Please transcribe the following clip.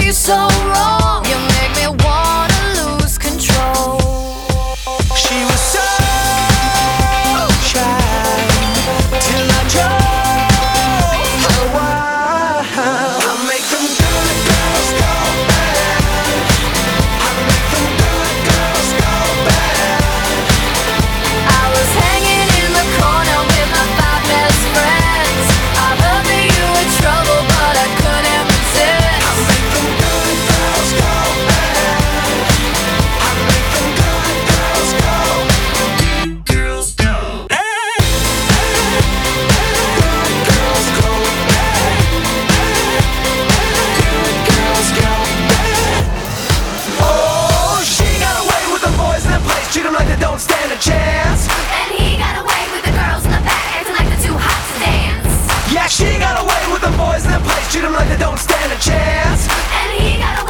you so wrong. You make me wanna lose control. She was so shy till I drove her wild. I make them good girls go bad. I make them good girls go bad. I was hanging in the corner with my 5 best friends. I heard that you were trouble, but I couldn't resist. I make them good girls go bad. I make them good girls go. Girls go bad. Good girls go bad. Good girls go bad. Oh, she got away with the boys in the place. Treat them like they don't stand a chance. And he got away with the girls in the back, acting like they're too hot to dance. Yeah, she got away with the boys in the place. Treat them like they don't stand a chance. And he got away